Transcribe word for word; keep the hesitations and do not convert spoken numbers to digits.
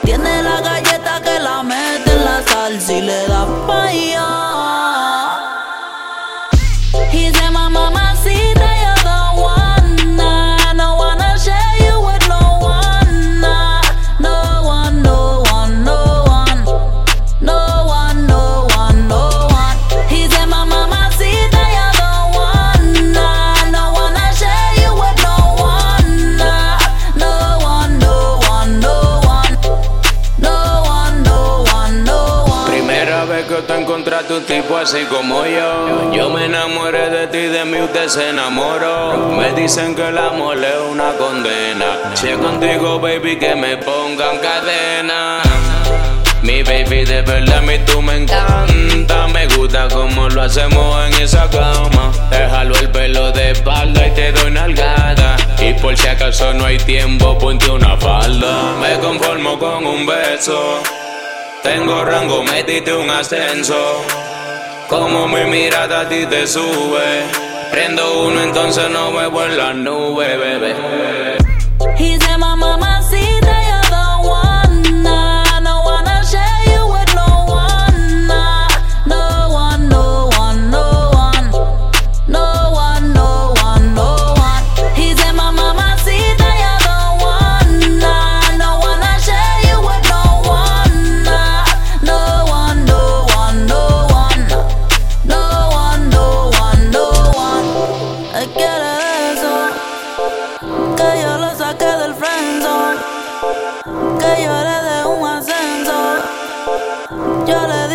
Tiene la galleta que la mete en la salsa y le da pa' allá. He said, my mamacita, you're the one. I don't wanna share you with no one. No one, no one, no one. No one, no one, no one. He said, my mamacita, you're the one. I don't wanna share you with no one. No one, no one, no one. No one, no one, no one. Primera vez que te encontraste un tipo así como yo. Yo me enamoré de ti, de mí usted se enamoró. Me dicen que el amor es una condena. Si es contigo, baby, que me pongan cadena. Mi baby, de verdad a mí tú me encanta. Me gusta como lo hacemos en esa cama. Te jalo el pelo de espalda y te doy nalgada. Y por si acaso no hay tiempo, ponte una falda. Me conformo con un beso. Tengo rango, metiste un ascenso. Como mi mirada a ti te sube. Prendo uno, entonces no me vuelvo en la nube, bebé. He said, my mamacita, you're the one. I don't wanna share you with no one. No one, no one, no one. No one, no one, no one. He said, my mamacita, you're the one. I don't wanna share you with no one. No one, no one, no one. No one, no one, no one. Él quiere eso, que yo lo saqué del friendzone, que yo le dé un ascenso. Yo le di